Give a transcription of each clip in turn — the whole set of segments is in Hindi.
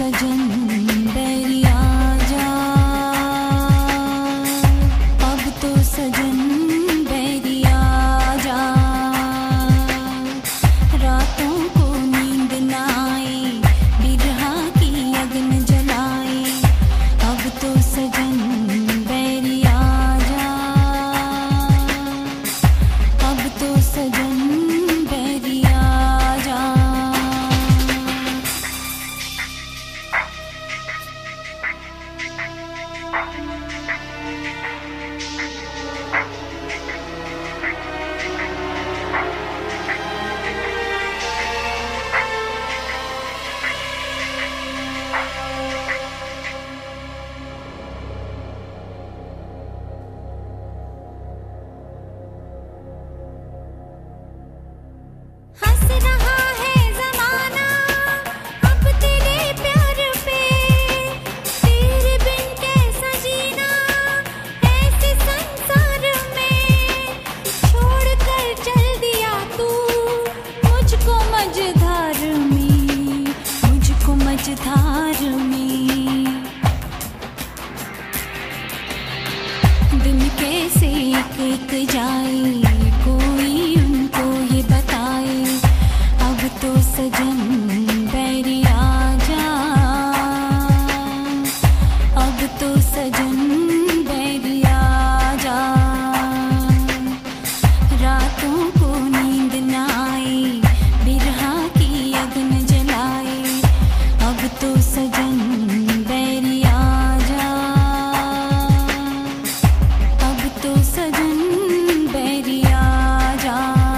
सजन बैरिया जा, अब तो सजन बैरिया जा। रातों को नींद न आए, बिरहा की अग्न जलाए, अब तो सजन बैरिया जा, अब तो सजन बैरिया जा। हंस रहा है ज़माना अब तेरे प्यार पे, तेरे बिन कैसा जीना ऐसे संसार में। छोड़ कर चल दिया तू मुझको मझधार में, मुझको मझधार में। दिन कैसे एक एक जाए, कोई उनको ये बताए, अब तो सजन बैरिया जा, अब तो सजन बैरिया जा। रातों को नींद न आए, बिरहा की अग्न जलाए, अब तो सजन बैरिया जा, अब तो सजन बैरिया जा।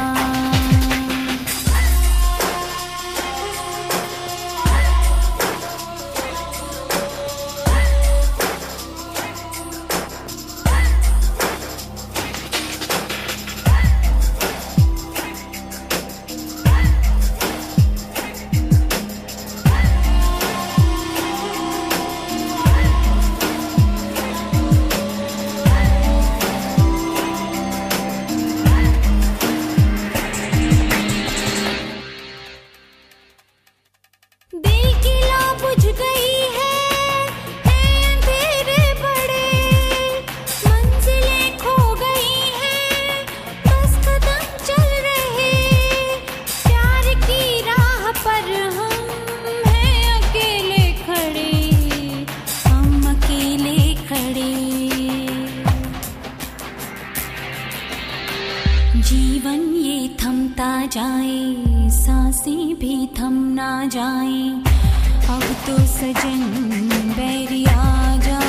दिल की लौ बुझ गई है अंधेरे बड़े, मंजिलें खो गई हैं, बस कदम चल रहे। प्यार की राह पर हम हैं अकेले खड़े, हम अकेले खड़े। जीवन ये थमता जाए, सांसें भी थम ना जाए, अब तो सजन बैरिया जा,